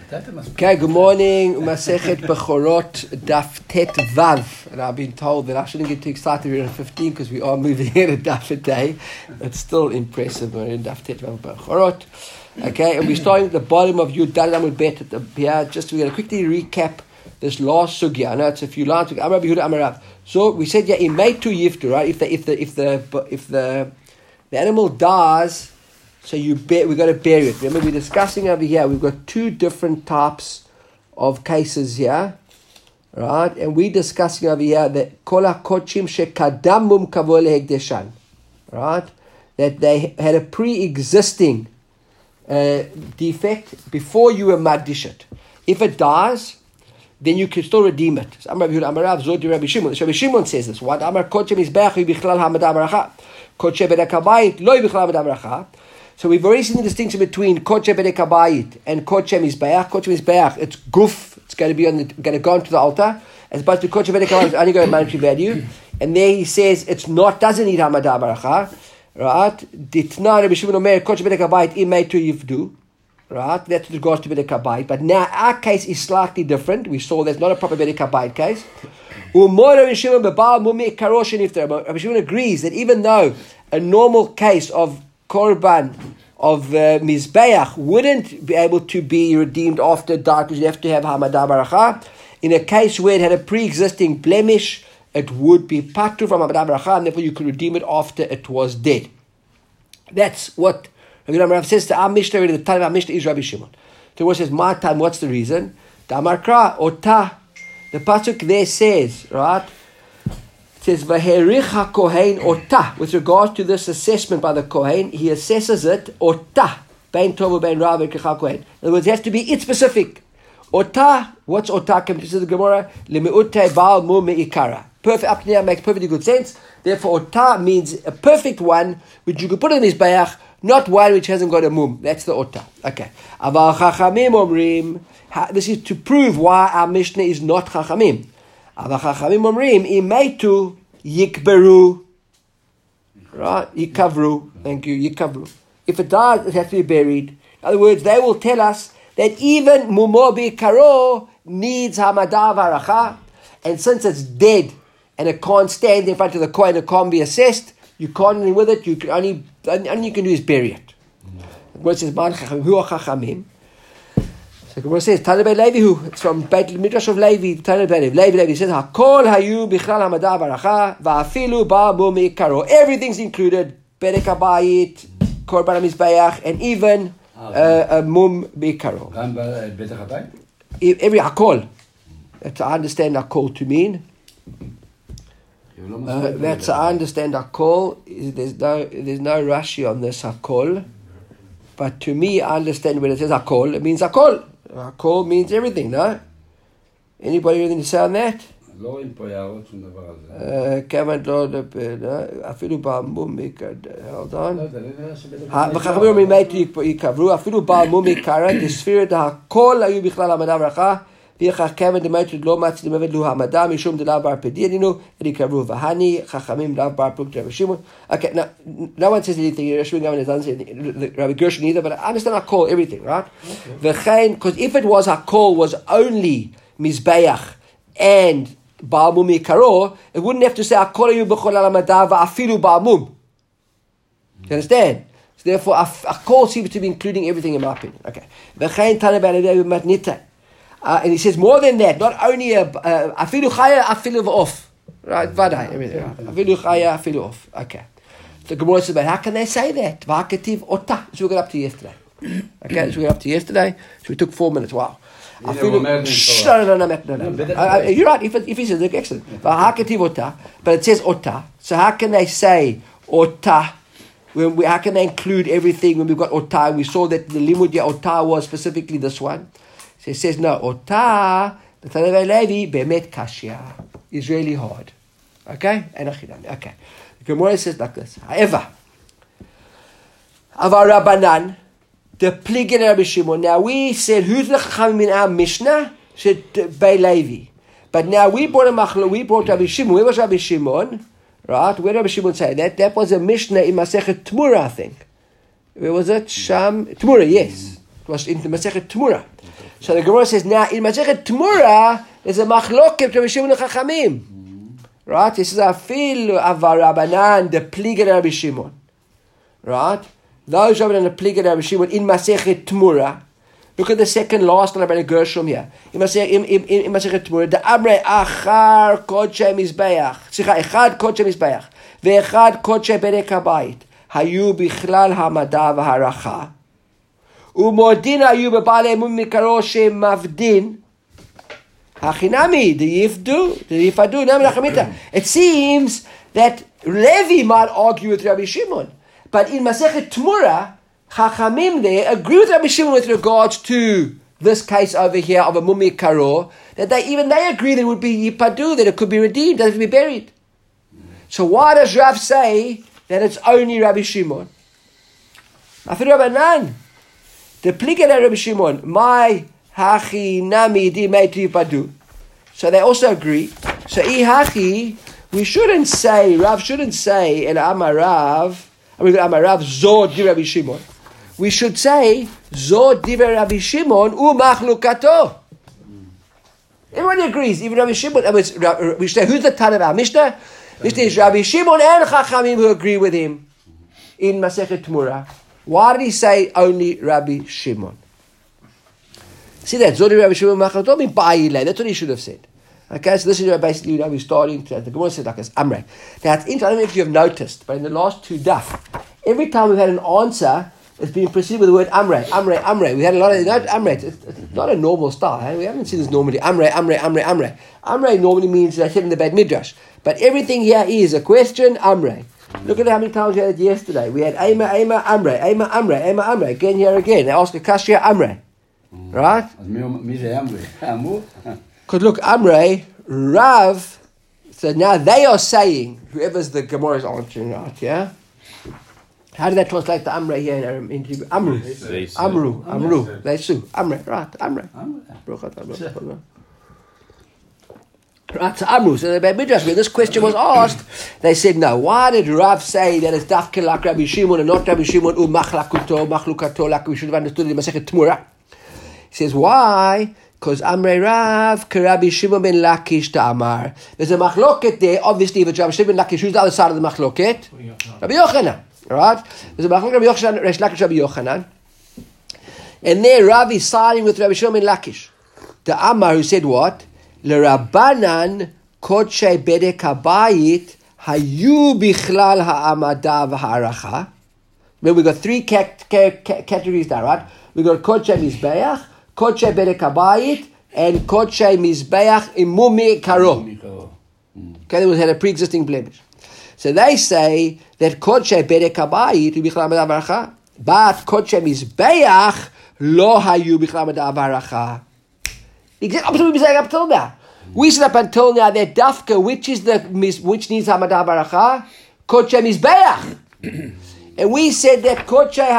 Okay, good morning. Masechet Bechorot Daf Tet Vav. And I've been told that I shouldn't get too excited. We're on 15 because we are moving in a Daf a day. It's still impressive. We're in Daf Tet Vav Bechorot. Okay, and we're starting at the bottom of Yud Daled Amud Bet at the here. Just we're going to quickly recap this last sugya. I know it's a few lines. Amar Yehuda Amar Rav. So we said, yeah, in May to Yiftu, right? If the animal dies, so we've got to bury it. Remember, we're discussing over here. We've got two different types of cases here, right? And we're discussing over here that kol hakochim shekadamum kavol lehekdeshan, right? That they had a pre-existing defect before you were maddish it. If it dies, then you can still redeem it. So Amar Rav Zodi Rabbi Shimon. Rabbi Shimon says this. What Amar kochim isbeach bichlal hamada baracha, kochim bedekabayit lo bichlal hamada baracha. So we've already seen the distinction between koche bedek habayit and koche mizbeach. Koche mizbeach, it's guf. It's going to go onto the altar, as opposed to koche bedek habayit, it's only going to monetary value. And there he says doesn't need hamada baracha, right? Ditna Rabbi Shimon Omer koche bedek habayit imay to yivdu, right? That's with regards to bedek habayit. But now our case is slightly different. We saw there's not a proper bedek habayit case. Rabbi Shimon agrees that even though a normal case of korban of mizbeach wouldn't be able to be redeemed after dark because you have to have hamada baracha. In a case where it had a pre-existing blemish, it would be patu from hamada baracha, and therefore you could redeem it after it was dead. That's what Rabbi Rav says to our Mishnah. The time of our Mishnah is Rabbi Shimon. So what says my time? What's the reason? The Amarkra Ota. The pasuk there says, right? It says, Vaherich HaKohen Ota. With regards to this assessment by the Kohen, he assesses it, Ota. Bein Tovu Bein Rav Kechal Kohen. In other words, it has to be it specific. Ota, what's Ota? Comes to the Gemara, Lemeute Baal Mu Meikara. Perfect, up to now makes perfectly good sense. Therefore, Ota means a perfect one, which you could put in his bayach, not one which hasn't got a mum. That's the Ota. Okay. Aval Chachamim Omrim. This is to prove why our Mishnah is not Chachamim. Chachamim omrim imeitu yikberu, right? Yikavru. Thank you. Yikavru. If it dies, it has to be buried. In other words, they will tell us that even mumo bikaro needs hamada varacha, and since it's dead and it can't stand in front of the kohen, it can't be assessed. You can't do anything with it. You can only you can do is bury it. What says man chachamim? Who are chachamim? The Gemara says, Tana Beit Levi, it's from Beit Midrash of Levi, Tana Beit Levi says, Hakol hayu bichlal hamada baracha, va'afilu ba mu meikaro. Everything's included, bedek habayit, korban mizbeach, and even mum meikaro. Every hakol. That's I understand hakol to mean. That's I understand hakol. There's no Rashi on this hakol. But to me, I understand when it says hakol, it means hakol. Hakol means everything, no? Anybody have anything to say on that? אפילו בעמום hold on. וחכמים אומרים יקברו, אפילו בעמום יקרה, דספירת הכל היו בכלל המדע ברכה, ויחך כמה דמייתו לא מצא דמייתו לו המדע, משום דלאו בר פדינינו, ונקברו, והני חכמים לאו בר פלוג רבי שמעון. Okay, now, no one says anything, Rabbi Gershon either, but I understand hakol, everything, right? V'chein, because if it was hakol was only mizbeach and ba'amum yikaro, it wouldn't have to say hakol ayu b'chol al-hamada va'afilu ba'amum. You understand? So therefore, hakol seems to be including everything in my opinion. Okay. V'chein tana b'alei matnita. And he says more than that, not only afilu chaya, afilu v'of. Right, vadai, everything. Afilu chaya, afilu off. Okay. The Gemara says, but how can they say that? V'hakativ ota. So we got up to yesterday. Okay, so we got up to yesterday. So we took 4 minutes. Wow. No. You're right. If he says, look, excellent. V'hakativ ota. But it says ota. So how can they say ota? How can they include everything when we've got ota? We saw that the limud ota was specifically this one. So it says, no, ota, the Tana Beit Levi, bemet kashya. Is really hard. Okay? Okay. The Gemara says like this. However, Avar Rabbanan, the Pligin Rabbi Shimon. Now we said, who's the Chachamim in our Mishnah? Said Beit Levi. But now we brought Rabbi Shimon. Where was Rabbi Shimon? Right? Where did Rabbi Shimon say that? That was a Mishnah in Masechet Tmura, I think. Where was it? Sham? Tmura, yes. It was in the Masechet Tmura. So the Gemara says, now, in Masechet Tmura, there's a machloket Rabbi Shimon and Chachamim. Right? This is Afil Avarabanan, the Pliga Rabbi Shimon. Right? Those Rabbanan, the Pliga Rabbi Shimon, in Masechet Tmura. Look at the second last one about Gershom here. In Masechet Tmura, the Amrei Achar Kodshe Mizbeach. Slicha, Echad Kodshe Mizbeach. Ve'echad Kodshe Bedek HaBayit. Hayu Bichlal Hamada V'Haracha. Umodin Hayu B'Balei Mum Mikaro Shem Mavdin. Hachinami, the Yifadu, Nami Lachamita. It seems that Levi might argue with Rabbi Shimon. But in Masechet Tmura, Chachamim there agree with Rabbi Shimon with regards to this case over here of a mummi karo, that they agree that it would be yipadu, that it could be redeemed, that it would be buried. So why does Rav say that it's only Rabbi Shimon? After Rabbanan, the pliga Rabbi Shimon, my hachi nami di meitu yipadu. So they also agree. So hachi, we shouldn't say, Rav shouldn't say, el amarav zod di Rabbi Shimon. We should say, Zod divrei Rabbi Shimon u'machlukato. Everybody agrees, even Rabbi Shimon. We say, who's the Tan of our Mishnah? Mishnah is Rabbi Shimon and Chachamim who agree with him in Masechet Tmura. Why did he say only Rabbi Shimon? See that, Zod divrei Rabbi Shimon u'machlukato mean ba'ilei. That's what he should have said. Okay, so this is basically we're starting to, the Gemara says like this, Amrei. Now, it's interesting, I don't know if you have noticed, but in the last two daf, every time we've had an answer, it's been preceded with the word Amrei. We had a lot of Amrei. It's not a normal style. Eh? We haven't seen this normally. Amrei. Amrei normally means I said in the Beit Midrash. But everything here is a question, Amrei. Look at how many times we had it yesterday. We had Ema, Amrei. Again, here again. They ask a Kashya, Amrei. Right? Because look, Amrei, Rav, so now they are saying, whoever's the Gemara is answering, right, yeah? How did that translate to Amrei here in Hebrew? Amru. They sue. Amrei, right, Amrei. Right, so Amru. So the Beit Midrash, when this question was asked, they said, no, why did Rav say that it's dafke like Rabbi Shimon and not Rabbi Shimon machlukato, like we should have understood it in Masechet Tmura? He says, why? Because Amrei Rav, Rabbi Shimon ben Lakish Ta'amar. There's a machloket there, obviously, if it's Rabbi Shimon ben Lakish, who's the other side of the machloket? Rabbi Yochanan. Right? There's a machloket Rabbi Yochanan, Resh Lakish Rabbi Yochanan. And there Rav is siding with Rabbi Shimon ben Lakish. The Amar who said what? L'Rabbanan Kodshei Bedek HaBayit Hayu Bichlal Ha'amada V'Ha'aracha. Well, we got three categories there, right? We got Kodshei Mizbeach, Kodshei Bedek HaBayit, and Kodshei Mizbeach Imumi Karo. Okay, they had a pre-existing blemish. So they say that Kodshei Bedek HaBayit Hayu Bichlal Ha'amada V'Ha'aracha, but Kodshei Mizbeach Lo Hayu Bichlal Ha'amada V'Ha'aracha. Exactly opposite what we saying up till now. We said up until now that dafka, which needs Hamadah Baracha? Kodshei Mizbeach. And we said that Kodshei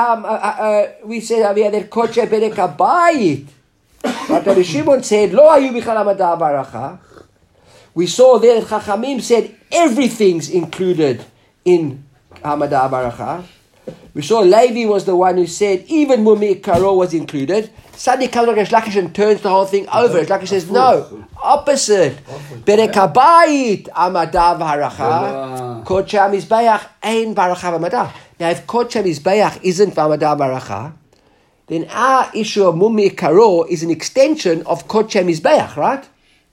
Bedek HaBayit. But Rabbi Shimon said, Lo hayu bichal Hamadah Baracha. We saw there that Chachamim said everything's included in Hamadah Baracha. We saw Levi was the one who said even Mumi Karo was included. Suddenly comes like Resh Lakish and turns the whole thing over. Resh Lakish says, no, opposite. Bedek HaBayit Hamadah Baracha. Kodshei Mizbeach Ein Baracha Hamadah. Now if Kodshei Mizbeach isn't Hamadah Baracha, then our issue of Mumi Karo is an extension of Kodshei Mizbeach, right?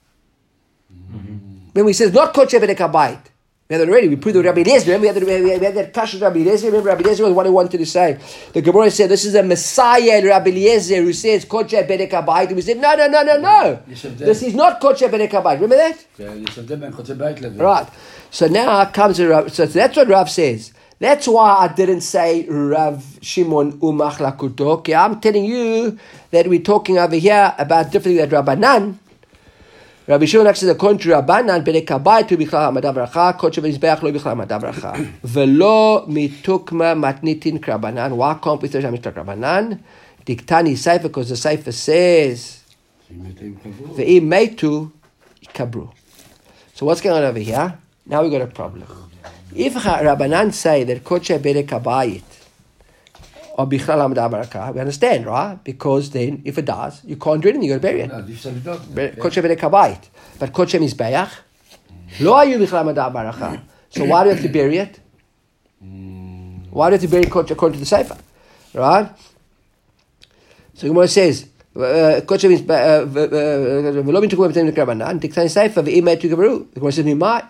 When we say not Kodshei Bedek HaBayit. We had that already. We proved with Rabbi Eliezer. Remember, we had that clash with Rabbi Eliezer. Remember, Rabbi Eliezer was the one who wanted to say. The Gemara said, this is a Messiah, Rabbi Eliezer, who says, Kodshei Bedek HaBayit. And we said, no. This is not Kodshei Bedek HaBayit. Remember that? Right. So now comes a Rav. So that's what Rav says. That's why I didn't say Rav Shimon u'machlakuto. Okay, I'm telling you that we're talking over here about different things that Rabbanan. Rabbi Shimon actually says, according to Rabbanan, Bedek HaBayit hu bichlal Hamadah Baracha, Kodshei Mizbeach lo bichlal Hamadah Baracha. Velo mitukma matnitin Rabbanan. Why can't we say Mishtak Rabbanan? Diktani Seifa, because the Seifa says, Ve'im meitu kabru. So what's going on over here? Now we've got a problem. If Rabbanan say that Kodshei Bedek HaBayit or bichlal hamadah barakah. We understand, right? Because then, if it dies, you can't do anything. You got to bury it. Kodesh bedek habayit, but kodesh mizbeach lo hayu bichlal hamadah barakah. So why do you have to bury it? Why do you have to bury kodesh according to the sefer, right? So Gemara says, "Kodesh means v'lo bin tukum b'tem nekrabanan." Diktan sefer v'imay tu kabru. The Gemara says, "Mimai."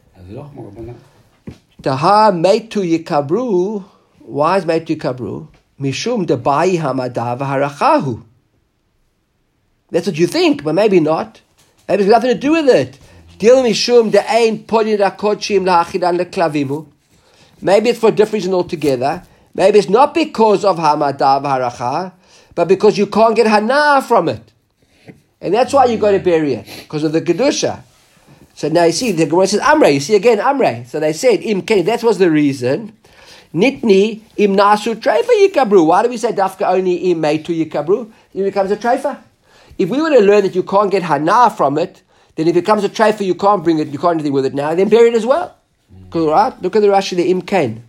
Taha meitu yikabru. Why is meitu yikabru? Mishum debai hamadah v'harachahu. That's what you think, but maybe not. Maybe it's nothing to do with it. Dil mishum de'ein podin rakochim la'achidan leklavimu. Maybe it's for a different reason altogether. Maybe it's not because of hamadah v'haracha, but because you can't get hana from it. And that's why you got to bury it, because of the kedusha. So now you see, the Gemara says Amrei. You see again Amrei. So they said Im Ken. That was the reason. Nitni im nasu treifa yikabru. Why do we say dafka only im meitu yikabru? It becomes a treifa. If we were to learn that you can't get hana from it, then if it becomes a treifa, you can't bring it. You can't do anything with it now. Then bury it as well. Right? Look at the Rashi, the Im Ken.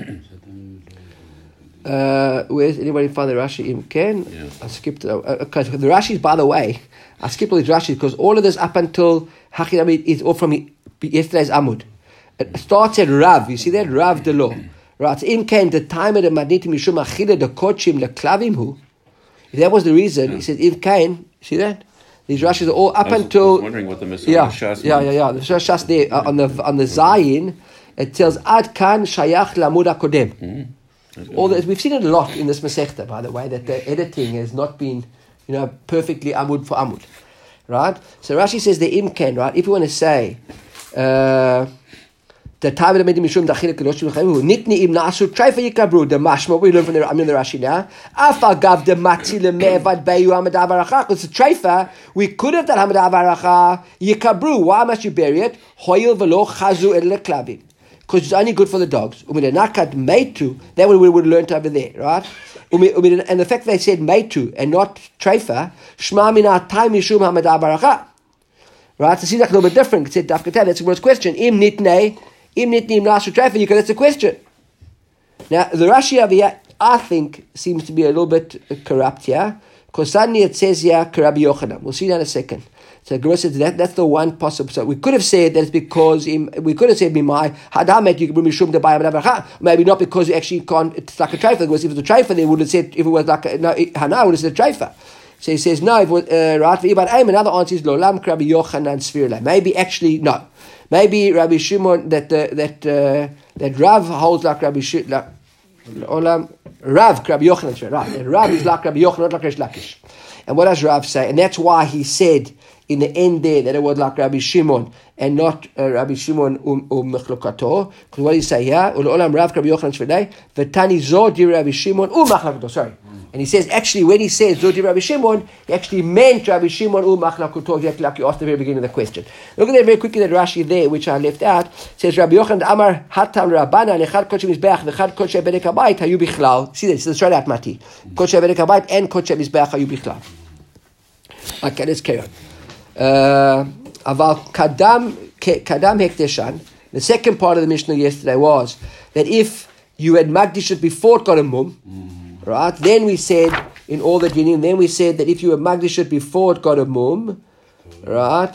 Where's anybody find the Rashi Im Ken? Yeah. I skipped. Okay, the Rashis, by the way, I skipped all these Rashis because all of this up until Hachidami is all from yesterday's Amud. It starts at Rav. You see that? Rav the law. Right. Im Ken, the time of the Madniti Mishum Achida, the Kochim, the Klavim who. If that was the reason, he said Im Ken, see that? These Rashis are all up until. I was wondering what the Messiah Shas. Yeah. The Shas there on the Zayin, it tells Ad Kan Shayach Lamud HaKodem. All this, we've seen it a lot in this Masechta, by the way, that the editing has not been, perfectly Amud for Amud, right? So Rashi says the Imken, right? If you want to say the time of the Mishum Dachil Kedoshim Chayimu Nitni Im Nasu Treifa Yikabru the Mashma we learn from the Rashi now. Afa Gav the Mati Lemevad Bayu Hamadah Baracha. Because the Treifa we could have done Hamadah Baracha Yikabru. Why must you bury it? Hoyil velo Chazu El Klavim. Because it's only good for the dogs. Nakat meitu, that we would have learned over there, right? And the fact they said meitu and not treifa, shma mina time mishum hamadah baracha. Right? It seems like a little bit different. It said dafkatah, that's the first question. Im nitni im nasu treifa, that's the question. Now, the Rashi over here, I think, seems to be a little bit corrupt here. Because suddenly it says here, Rabbi Yochanan. We'll see that in a second. So Gemara says that's the one possible. So we could have said that it's because we could have said Mimai Hadamet you can bring Mishum to buy maybe not because you actually can't. It's like a treifa. Because if it was a treifa, they would have said if it was like Hana would have said a treifa. So he says no. If it was, right. But another answer is Lolam Rabbi Yochanan Sfirla. Maybe actually no. Maybe Rabbi Shimon that Rav holds like Rabbi Shimon. Olam Rav Rabbi Yochanan. Right. And Rav is like Rabbi Yochanan, not like Resh Lakish. And what does Rav say? And that's why he said in the end there that it was like Rabbi Shimon and not Rabbi Shimon Mechlokato. Because what did he say here? U'olam Rav Rabbi Yochanan Shvedei v'tani zo di Rabbi Shimon Mechlokato. Sorry. And he says actually when he says zo di Rabbi Shimon, he actually meant Rabbi Shimon Mechlokato. Like you asked at the very beginning of the question. Look at that very quickly. That Rashi there, which I left out, says Rabbi Yochanan Amar Hatam Rabbana Lechad Kodesh Mizbeach V'chad Kodesh Bedek Habayit Hayu Bichlal. See that? It's straight out Mati. Kodesh Bedek Habayit and Kodesh Mizbeach Hayu Bichlal. Okay, let's carry on. Aval kadam hekdeshan. The second part of the Mishnah yesterday was that if you had magdishut before it got a mum, right? Then we said in all the dinim. Then we said that if you had magdishut before it got a mum, right?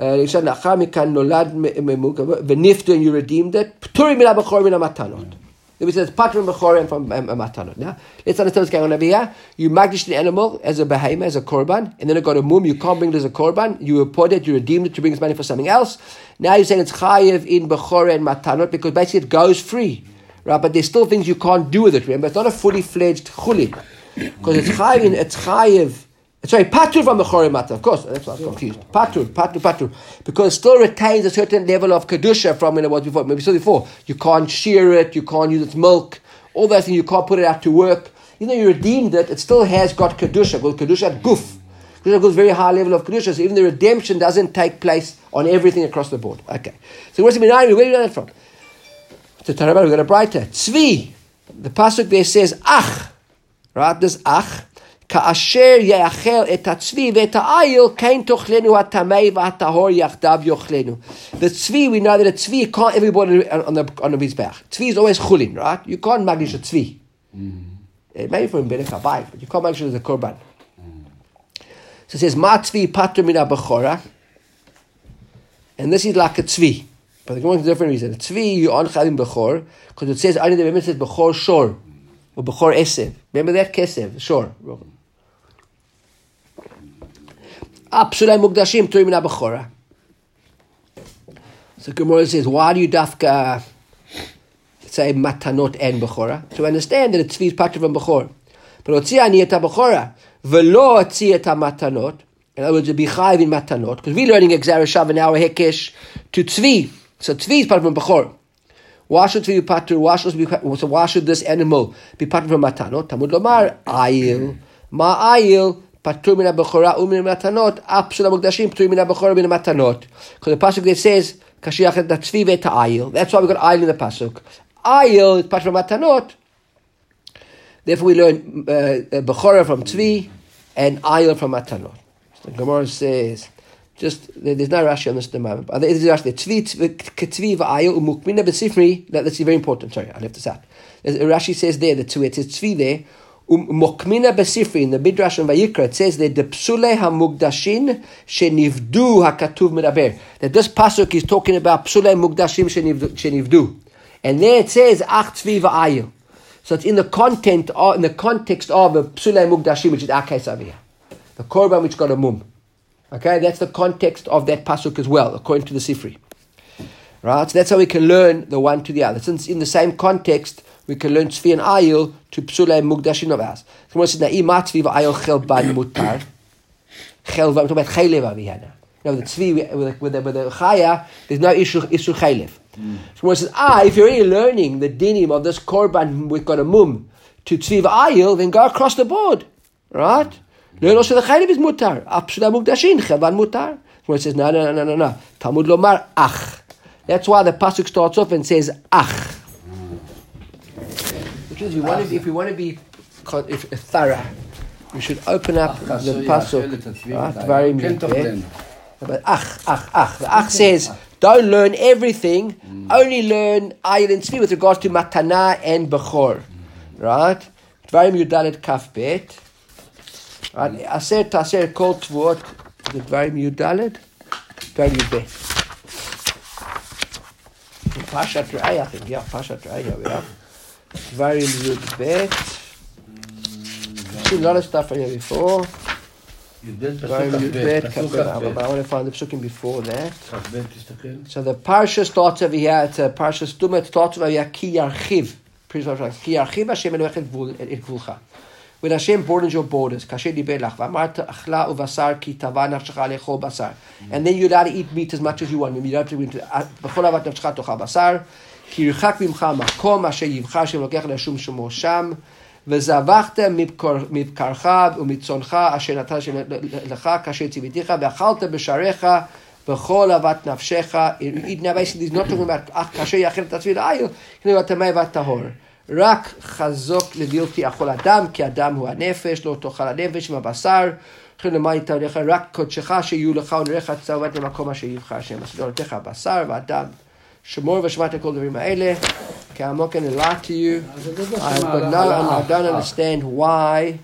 V'niftu and you redeemed it. P'turi mina b'chor mina matanot. Then we said it's patron b'chorim from matanot. Now let's understand what's going on over here. You magdish the animal as a behemoth, as a korban, and then it got a mum. You can't bring it as a korban. You report it, you redeemed it to bring its money for something else. Now you're saying it's chayiv in b'chor and matanot because basically it goes free, right? But there's still things you can't do with it. Remember, it's not a fully fledged chulin because it's chayiv. Sorry, patur from the Chorim Matzah. Of course, that's why I was confused. Patur. Because it still retains a certain level of kedusha from when it was before. Maybe so before. You can't shear it, you can't use its milk, all those things, you can't put it out to work. Even though you redeemed it, it still has got kedusha, called kedusha guf. Kedusha goes very high level of kedusha, so even the redemption doesn't take place on everything across the board. Okay. So where do you know that from? To Tarabah, we've got a brighter. Tzvi. The pasuk there says ach. Right, this ach. Ka'asher ya'achel et hatzvi ve'et ha'ayil kein tochlenu ha'tamei v'ha'tahor yachdav yochlenu. The tzvi, we know that a tzvi can't everybody on the mizbeach. Tzvi is always chulin, right? You can't magdish a tzvi. maybe for a bedek habayit, but you can't make sure there's a korban. So it says, Ma tzvi patur min ha-bechora, and this is like a tzvi, but the Gemara is a different reason. A tzvi, you on chalim bechor, because it says, only the Bible says bechor shor, or bechor esev. Remember that? Kesev, shor. Psulei mukdashim turim min ha-bechora. So Gemara says, why do you dafka say matanot and bechora? To understand that it's tzvi is patur from bechor. But otzi ani et ha-bechora, v'lo otzi et ha-matanot. In other words, to be chayiv in matanot, because we're learning Gzera Shav and our hekesh to tzvi. So tzvi is patur from bechor. Why should tzvi be patur? So why should this animal be patur from matanot? Talmud lomar ayil, ma ayil. Patur min ha-bechora u'min matanot, psulei mukdashim patur min ha-bechora min matanot. Because the pasuk there says, kashiach et tzvi ve'et ha'ayil. That's why we got ayil in the pasuk. Ayil is patur from matanot. Therefore, we learn bechora from tzvi and ayil from matanot. So the Gemara says, there's no Rashi on this at the moment. But there is Rashi. Tzvi v'ayil u'mukmina b'sifri. That's very important. Sorry, I left this out. Rashi says there, it says tzvi there. Mokmina besifri in the Midrash and Vayikra, it says that the psulei hamugdashin shenivdu hakatuv medaber. That this pasuk is talking about psulei mugdashim shenivdu, and there it says ach tzvi va'ayil. So it's in the context of the psulei mugdashim, which is our case over here, the korban which got a mum. Okay, that's the context of that pasuk as well, according to the Sifri. Right, so that's how we can learn the one to the other. Since in the same context, we can learn tzvi and ayil to psulei mukdashin of ours. So it says, na'i ma tzvi v'ayil chelban mutar. Chelvan, we're talking about chaylev over here now. You know, the tzvi, with the chaya, there's no issue chaylev. So it says, if you're already learning the dinim of this korban, we've got a mum, to tzvi v'ayil, then go across the board. Right? Learn also the chaylev is mutar. Psulei mukdashin, chelban mutar. So it says, no. Talmud lomar ach. That's why the pasuk starts off and says ach. Because if we want to be thorough, we should open up the pasuk. But ach. The ach says, don't learn everything. Only learn ayil and tzvi with regards to matana and bechor. Right? Dvarim yudalet kaf bet. Right? Aser taser kol tvot. The dvarim yudalet. Dvarim yudbet. Pashat Re'ah, I think. Yeah, Pashat Re'ah, we have. Dvarim Yud-Bet. I've seen a lot of stuff from here before. Dvarim Yud-Bet, but I want to find the psukim before that. So the parsha starts over here, it's a parsha stuma, it starts over here, Ki Yarchiv. Ki Yarchiv Hashem Elohech et Gvulcha. When Hashem broadens your borders, kasher diber lach, v'amarta achla uvasar ki tava nafshecha lechol basar. And then you're allowed to eat meat as much as you want. You don't have to eat b'chol avat nafshecha tocha basar. Ki yirchak mimcha makom asher yivcha Hashem lokech lashum shemo sham. V'zavachta mibkarcha umitzoncha asher natan Hashem lecha kasher tziviticha v'achalta b'sharecha b'chol avat nafshecha. Eat now basically he's not talking about kasher yachel tatzvi la'ayil. He's talking about tamei vat tahor. רק חזוק לבלתי אכול אדם, כי אדם הוא הנפש, לא תאכל הנפש מהבשר, לכן למה יתארך רק קודשך שיהיו לך ונראיך צוות למקום אשר יבחר השם. אז לא נתך הבשר ואדם. שמור ושמעת כל דברים האלה, כי I'm not going to lie to you, but now I don't understand why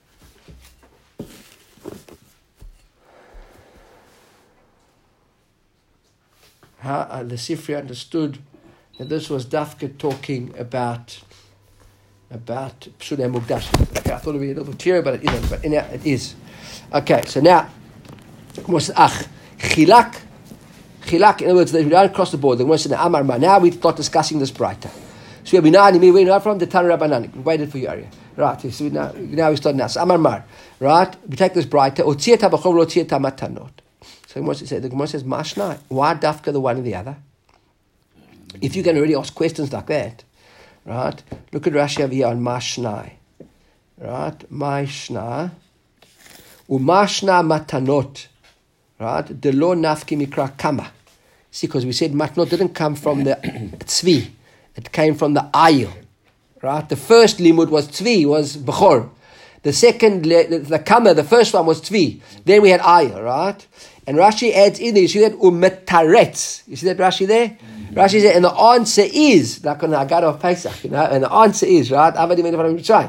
the Sifri understood that this was Dafka talking about Psulei Mukdash. Okay, I thought it would be a little material, but it isn't. But it is. Okay, so now, what's ach? Chilak. In other words, we don't cross the board. Amar Ma. Now we start discussing this brighter. So we know from the Tana Rabbanan. We waited for you, Arya. Right. So now we start now. So Amar Mar. Right. We take this brighter. Otziet habachor otziet hamatanot. So the Gemara says, Mashna. Why dafka the one and the other? If you can already ask questions like that, right? Look at Rashi over here on Mashnai, right? Mashna, umashna matanot, right? Delo nafki mikra kama. See, because we said matanot didn't come from the tzvi, it came from the ayil, right? The first limud was tzvi, was bechor. The second, the kama, the first one was tzvi. Then we had ayil, right? And Rashi adds in there, you see that umetaretz. You see that Rashi there? Rashi said, and the answer is, like on the Haggadah of Pesach, and the answer is, right?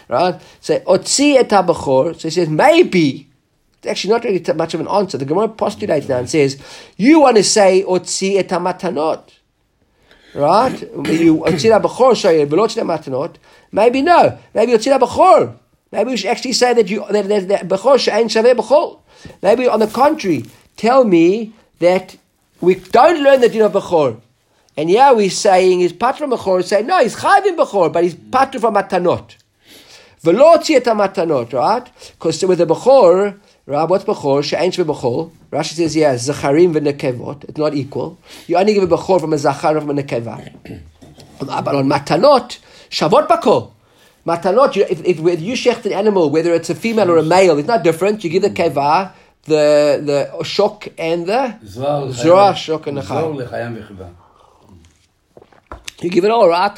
Right? So, Otzi et ha-bechor. So he says, maybe, it's actually not really much of an answer. The Gemara postulates now and says, you want to say, Otzi et ha-matanot. Right? You Otzi ha-bechor shayir, but Otzi ha-matanot. Maybe no. Maybe Otzi ha-bechor. Maybe we should actually say that bechor she'ein shaveh bechol. Maybe on the contrary, tell me that we don't learn the din of bechor. And yeah, we're saying he's patr bechor, saying no, he's chayv in bechor, but he's patr from matanot. V'lo otzi et matanot, right? Because with the bechor, right, what's bechor? She'ein shaveh bechol. Rashi says, yeah, zacharim v'nekevot. It's not equal. You only give a bechor from a zachar or from a nekeva. But on matanot, shavot bechor. Matanot, if you shecht an animal, whether it's a female or a male, it's not different. You give the keva, the shok and the zrah, shok and the chayim. You give it all, right?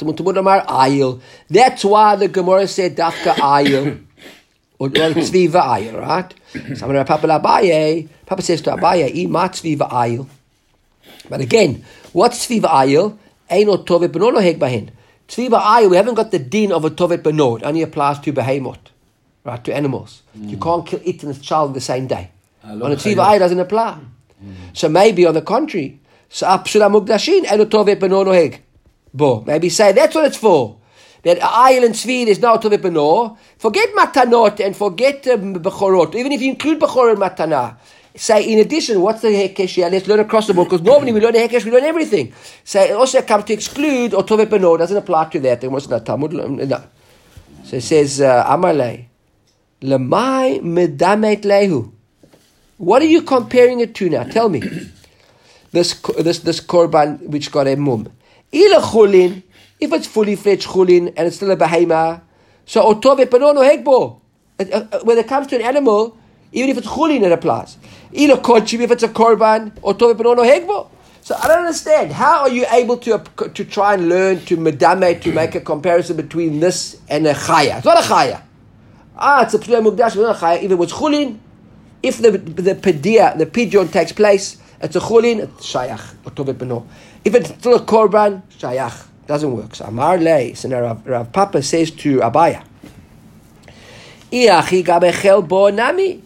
That's why the Gemara said dafka ayil, or tzviva ayil, right? So Papa says to Abaye, ima tzviva ayil. But again, what's tzviva ayil? Eino tovet b'no loheg bahin. Tzviva ayil, we haven't got the din of a tovet b'no. It only applies to behemoth, right? To animals. You can't kill it and its child the same day. On a tzviva ayil doesn't apply. So maybe on the contrary, so apsula mugdashin eino tovet b'no loheg. Maybe say that's what it's for. That ayil and tzvi, there's no tovet b'no. Forget matanot and forget bechorot. Even if you include bechor and matana. Say, in addition, what's the hekesh here? Let's learn across the board, because normally we learn the hekesh, we learn everything. Say, it also comes to exclude, or tovet b'no, doesn't apply to that. There was no Talmud, no. So it says, Amalei, Lemai medamet lehu. What are you comparing it to now? Tell me. This korban which got a mum. Ila chulin, if it's fully fledged chulin, and it's still a behema, so or tovet b'no no hegbo. When it comes to an animal, even if it's chulin, it applies. Ilo kodshim, if it's a korban, or tovet b'no no hegbo. So I don't understand. How are you able to try and learn to medame, to make a comparison between this and a chaya? It's not a chaya. It's a p'nei mugdash, not a chaya. If it was chulin, if the pedia, the pidyon takes place, it's a chulin, it's shayach, or tovet b'no. If it's still a korban, shayach. Doesn't work. So Amar Lei, so now Rav Papa says to Abaya, Iachi gabechel bo nami.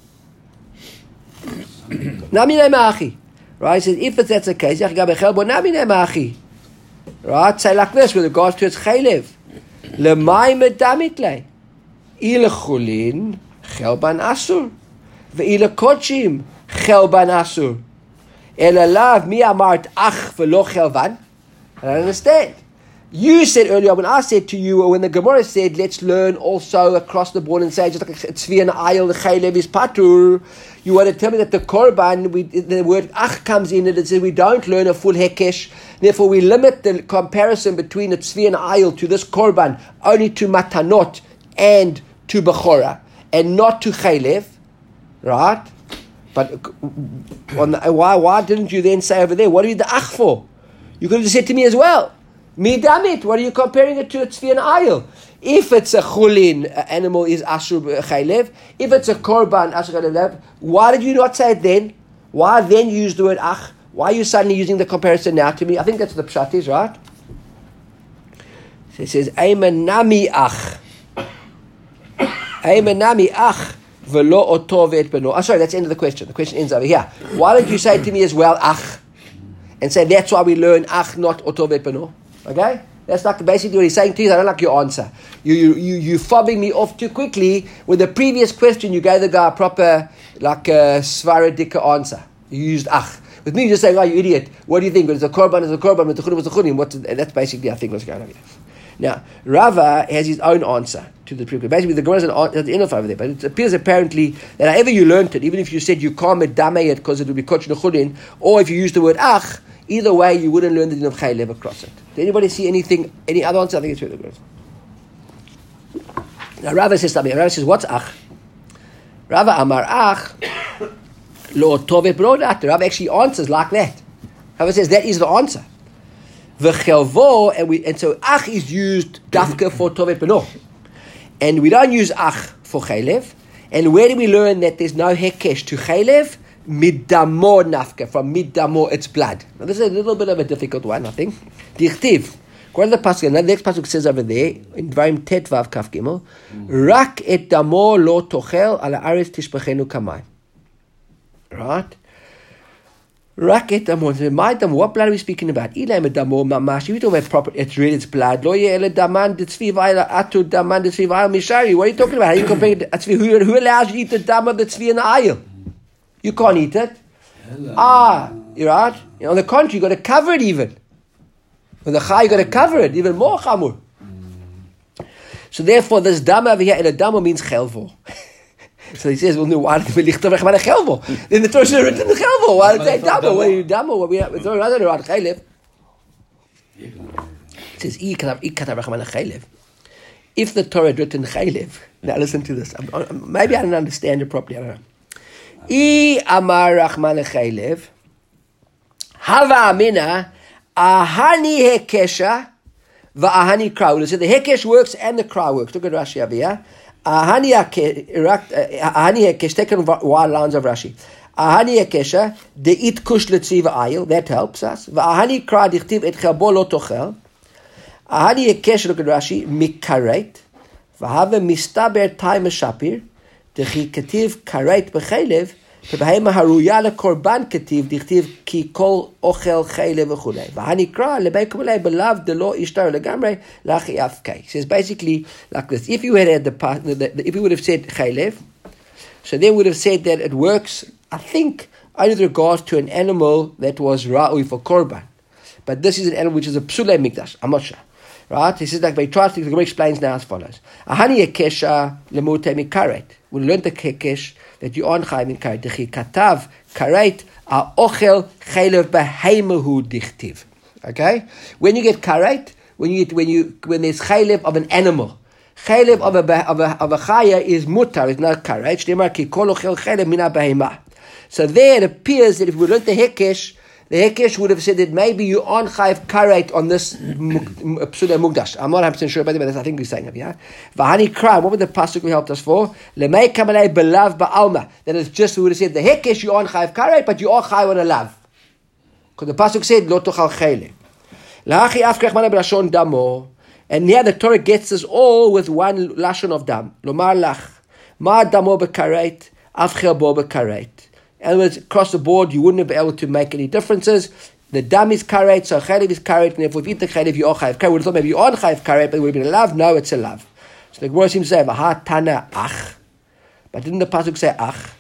Nami nemachi. Right? He says, if that's the case, Iachi gabechel bo nami nemachi. Right? Say like this with regards to its chaylev. Lemay medamit lei. Ila chulin, chelban asur. Ve'ila kodshim, chelban asur. Ela lav mi amart ach velo chelvan. I don't understand. You said earlier, when I said to you, or when the Gemara said, let's learn also across the board and say, just like tzvi and ayil, the chaylev is patur, you want to tell me that the korban, the word ach comes in and it says we don't learn a full hekesh, therefore we limit the comparison between the tzvi and ayil to this korban only to matanot and to bechora, and not to chaylev, right? But why didn't you then say over there, what are you the ach for? You could have said to me as well, midamit, what are you comparing it to? A tzvi and ayil. If it's a chulin, animal is ashur chaylev. If it's a korban, ashur chaylev. Why did you not say it then? Why then use the word ach? Why are you suddenly using the comparison now to me? I think that's what the pshat is, right? So it says, Eimanami ach. Eimanami ach. Velo otovet beno. Sorry, that's the end of the question. The question ends over here. Why did you say to me as well, ach? And say that's why we learn ach, not otovet beno. Okay? That's like basically what he's saying to you. I don't like your answer. You fobbing me off too quickly. With the previous question, you gave the guy a proper, like a svaradika answer. You used ach. With me, you just saying, oh, you idiot. What do you think? It's a korban, it's a korban, it's a chunim, it's a chunim. That's basically, I think, what's going on here. Now, Rava has his own answer to the previous. Basically, the Gemara has the enough over there. But it appears apparently that however you learned it, even if you said you can't medame it because it would be koch nechulin, or if you use the word ach, either way, you wouldn't learn the din of chaylev across it. Did anybody see any other answer? I think it's really good. Now, Rava says something. Rava says, what's ach? Rava amar ach, lo tovet brodat. Rava actually answers like that. Rava says, that is the answer. V'chelvo, and so ach is used dafka for tovet beno. And we don't use ach for chaylev. And where do we learn that there's no hekesh to chaylev? Middamo nafka. From middamo, it's blood. Now this is a little bit of a difficult one, I think. Dichtiv, According to the pasuk, the next pasuk says over there in Dvarim Tet Vav Kaf Gimel, Rak et damo lo tochel ala aretz tishbachenu kamay. Right? Rak et damo. My damo. What blood are we speaking about? Ilam et damo mamash. We talk about proper. It's really its blood. Lo ye'ele daman detzvi v'ayla atu daman detzvi v'ayla mishari. What are you talking about? How are you comparing it? Who allows you to eat the dam of the tzvi in the ayil? You can't eat it. You're right. On the contrary, you got to cover it even. With the chai, you got to cover it even more chamur. So therefore, this dam over here, el damo means chelvo. So he says, well, no, why did we licht over a chelvo? Then the Torah should have written the chelvo. Why did they damo? What are you damo? What we have? It's not around chaylev. It says, if the Torah had written chaylev, now listen to this. Maybe I don't understand it properly. I don't know. I amar Rachman chaylev. Hava amina ahani hekesha va'ahani kra. So the hekesh works and the kra works. Look at Rashi over here. Ahani hekesh. Take one lines of Rashi. Ahani hekesha de'it kush letzvi va'ayil. That helps us. Va'ahani kra dichtiv et chelbo lo tochel. Ahani hekesh. Look at Rashi. Mikaret. V'have mistaber tay meshapir. Dechi ketiv karet b'chelev. ובהמה הרויה לקורבן כתיב, דכתיב כי כל אוכל חלב וכו'. והנקרא לבי קומלי בלאו דלא ישתר לגמרי, לאחי אף קי. Says basically like this. If you had if you would have said chaylev, so they would have said that it works, I think, only with regards to an animal that was ra'ui for korban. But this is an animal which is a psulei mikdash. I'm not sure. Right? He says like, he tries to, the Gemara explains now as follows. Ahani yekesha lemute mikaret. We learned the kekesh, that you aren't chayim in karet. Dechi katav karet ochel chaylev beheimahu dichtiv. Okay, when you get karet, when there's chaylev of an animal, chaylev of a chaya is mutar, is not karet. Shneimar ki kol ochel chaylev mina behema. So there it appears that if we learned the hekesh would have said that maybe you aren't chayiv karet on this psula mugdash. I'm not 100% sure about it, but I think we're saying it, yeah? V'hani kra, what would the pasuk we helped us for? Lemei kamalei belav ba'alma. That is just, we would have said, the hekesh you aren't chayiv karet, but you are chayiv on a lav. Because the pasuk said, lo tochal chele. Lahachi afkech mana b'lashon damo. And here the Torah gets us all with one lashon of dam. Lomar lach, ma damo b'karet, afchel bo b'karet. In other words, across the board, you wouldn't be able to make any differences. The dam is karet, so chaylev is karet, and if we eat the chaylev, you are chayiv karet. We would have thought maybe you aren't chayiv karet, but it would have been a lav. No, it's a lav. So the Gemara seems to say, v'ha tana ach. But didn't the pasuk say ach?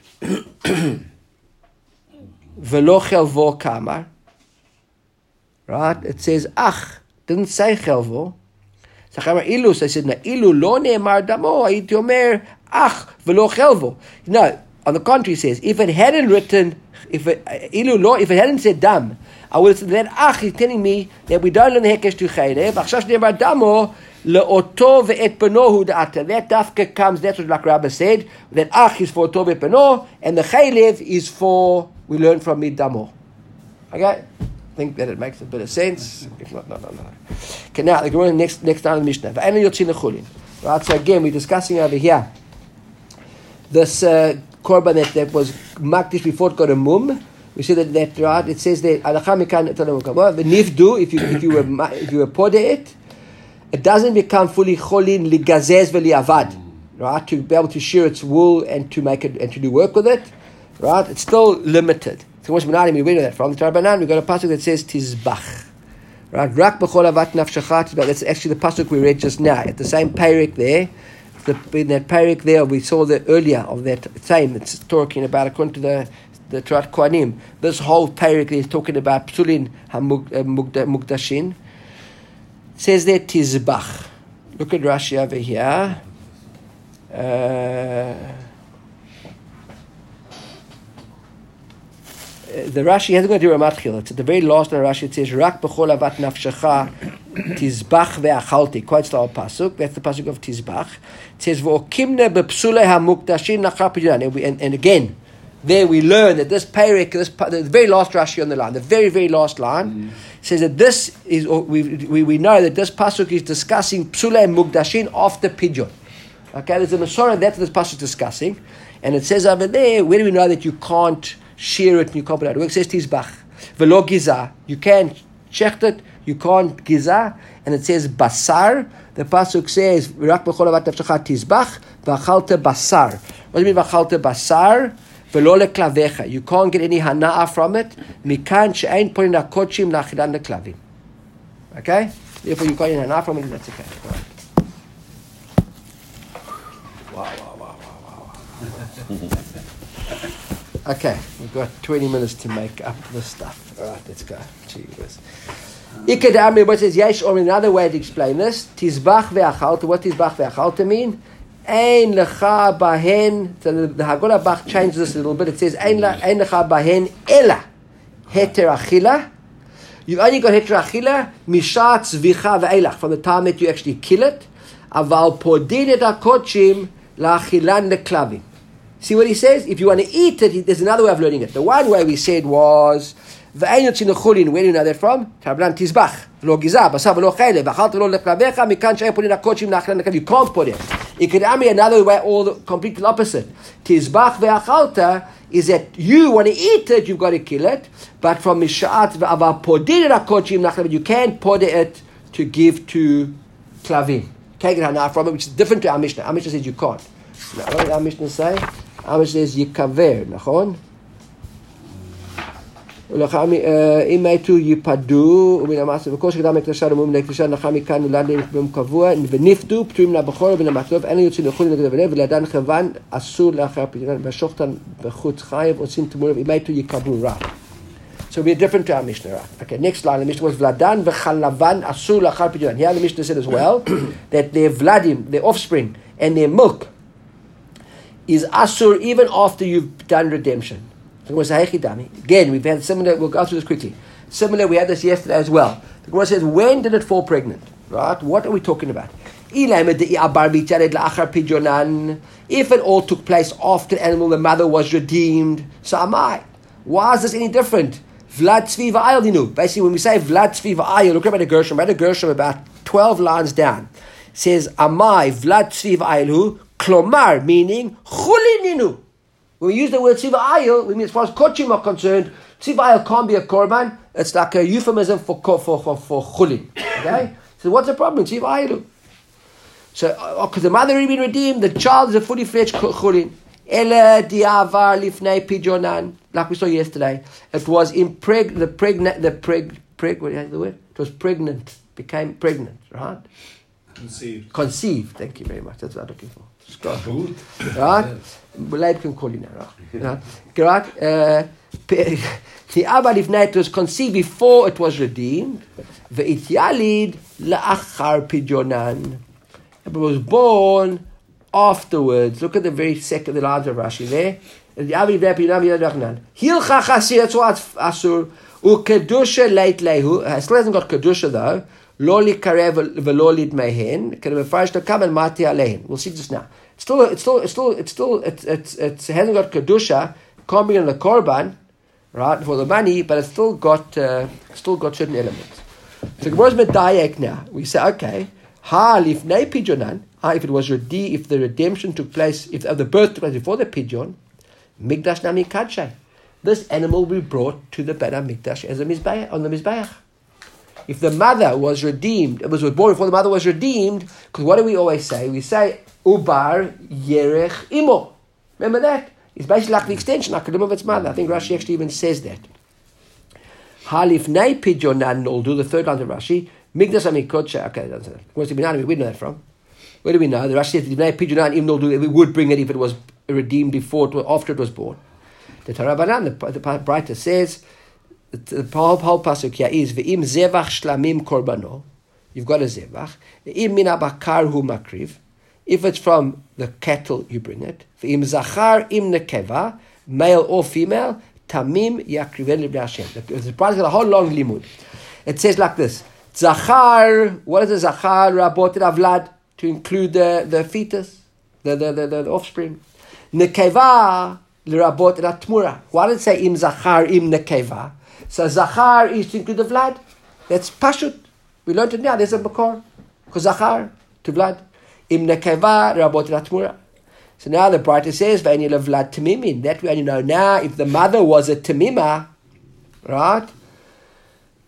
V'lo chelvo kamar. Right? It says ach. Didn't say chelvo. So I said, na ilu lo ne'emar damo, ayiti omer ach v'lo chelvo. No. On the contrary, says if it hadn't said dam, I would have said that ach is telling me that we don't learn the hekesh to chaylev. Achshash ne'emar damo le'oto ve'et benohu da'ata. That dafka comes. That's what like Rabbi said. That ach is for oto ve'et beno, and the chaylev is for we learn from mid damo. Okay, I think that it makes a bit of sense. If not, no. Okay, now the Gemara next down the Mishnah. Right. So again, we're discussing over here this. Korban that was makdish before it got a mum. We see that right. It says there nifdu if you were pode it doesn't become fully cholin ligazez v'liavad, right? To be able to shear its wool and to make it and to do work with it, right? It's still limited. So what's Menarim? Where that from? The Tarbanan. We got a pasuk that says tizbach, right? Rak b'chol avat nafshachat. That's actually the pasuk we read just now at the same parak there. In that parak there, we saw the earlier of that same. It's talking about according to the Torah Kohanim. This whole parak is talking about psulin hamugdashin. It says there tizbach. Look at Rashi over here. The Rashi hasn't got to do a matchil. It's at the very last of the Rashi. It says rak b'chol avat nafshecha tizbach ve'achalti. Quite the pasuk. That's the pasuk of tizbach. It says v'okimne b'psulei hamukdashin nachar pidyan. And again, there we learn that this parak, the very last Rashi on the line, the very very last line, says that this is we know that this pasuk is discussing psulei mukdashin after pidyon. Okay, there's a Masorah that's what this pasuk is discussing, and it says over there, where do we know that you can't shear it and you can't put it out? It says tizbach velo giza. You can't shecht it, you can't giza, and it says basar, the pasuk says, "Rak b'chol avat nafshecha tizbach v'achalta basar." What do you mean v'achalta basar? V'lo leklavecha. You can't get any hana'a from it. Mikan she'ein ponin hakochim lachilan leklavim. Okay? Therefore, you can't get hana'a from it. That's okay. Wow. Okay, we've got 20 minutes to make up this stuff. All right, let's go. Jesus. Ikad Amri, what says Yesh, or another way to explain this, Tizbach ve'achalta. What Tizbach ve'achalta mean? Ein lecha bahen. So the Haggadah Bach changes this a little bit. It says Ein lecha bahen ela heter achila. You've only got heter achila mishat zvicha ve'elach from the time that you actually kill it. Aval podin et hakochim la'achilan leklavim. See what he says? If you want to eat it, there's another way of learning it. The one way we said was, V'ein yotzin chulin. Where do you know that from? Tarablan tizbach. Lo gizah, basar v'lo chele. V'achalta lo leklavecha, mikan she'en podin hakochim la'achilan leklavim. You can't put it. It could be another way, all the completely opposite. Tizbach ve'achalta is that you want to eat it, you've got to kill it. But from mishat v'avar podin hakochim la'achilan, you can't put it to give to klavim. Can't get hana from it, which is different to our Mishnah. Our Mishnah says you can't. Now, what did our Mishnah say? Our Mishnah says yikaver, nachon? אם היתו ייפדו, ומן המעשה, וכל שקדם מקדשה למום לקדשה נחה מכאן נולד להם במום קבוע, ונפדו פטורים לבחור ובין המטלוב, אין יוצאים לחול נגד הבנה, ולאדן כוון אסור לאחר פתרון, והשוחטן בחוץ חייב, עושים תמורה, אם היתו יקבלו רע. So we're different to our Mishnah. Okay, next line, the Mishnah was Vladan v'chalavan asur lachar pidyon. Here the Mishnah said as well that their Vladim, their offspring, and their milk is asur even after you've done redemption. Again, we've had similar, we'll go through this quickly. Similar, we had this yesterday as well. The Gemara says, when did it fall pregnant? Right? What are we talking about? If it all took place after the animal, the mother was redeemed, so am I. Why is this any different? Vlad Tzvi v'ayil dinu. Basically, when we say Vlad Tzvi v'ayil, look at the Gershom. Read the Gershom about 12 lines down. It says, Amai Vlad Tzvi v'ayil hu, klomar, meaning chulininu. When we use the word Tzvi v'ayil, we mean as far as kochim are concerned, Tzvi v'ayil can't be a korban. It's like a euphemism for chulin. Okay? So what's the problem? Tzvi v'ayil. So, because the mother already been redeemed, the child is a fully fledged chulin. Ele diavar lifnei pidyonan. Like we saw yesterday, it was what is the word? It was pregnant, became pregnant, right? Conceived. Thank you very much. That's what I'm looking for. Right? Leib can call you now, right? The Abba Livnei was conceived before it was redeemed. Ve'it yalid la'achar pidyonan. It was born afterwards. Look at the very second, the lines of Rashi there. Hilcha chasir, that's why it's asur. Ukedusha leit lehu. It still hasn't got kedusha though. Lo likarev v'lo lidmehen. Kedemefarish lekam and mati alehen. We'll see this now. It hasn't got kedusha. Can't be on the korban, right, for the money, but it's still got certain elements. So Gemara's medayek now. We say, okay, ha lifnei pidyonan. If it was if the redemption took place, if the birth took place before the pidyon, Mikdash nami kadshay. This animal will be brought to the Beit HaMikdash as a mizbeach, on the mizbeach. If the mother was redeemed, it was born before the mother was redeemed, because what do we always say? We say, Ubar Yerech Imo. Remember that? It's basically like the extension, like of its mother. I think Rashi actually even says that. Halif Nei Pidyonan Noldu, the third line of Rashi, Mikdash nami kadshay. Okay, that's it. Where do we know that from? Where do we know? The Rashi says, we would bring it if it was redeemed before, after it was born. The Tarabanan, the Breita says, the whole pasuk here is, Ve'im zevach shlamim korbano. You've got a zevach. Ve'im mina bakar hu makriv. If it's from the cattle, you bring it. Ve'im zachar im nekeva, male or female, tamim yakriven libnei Hashem. The Breita got a whole long limud. It says like this, Zachar, what is a Zachar? Rabot avlad. To include the fetus, the offspring. Nekeva l'rabot atmura. Why did it say im zachar im nekeva? So zachar is to include the vlad. That's pashut. We learned it now. There's a makor. Because zachar to vlad. Im nekeva l'rabot atmura. So now the Breita says v'ani l'vlad tamimin. That we only know now. If the mother was a tamima, right?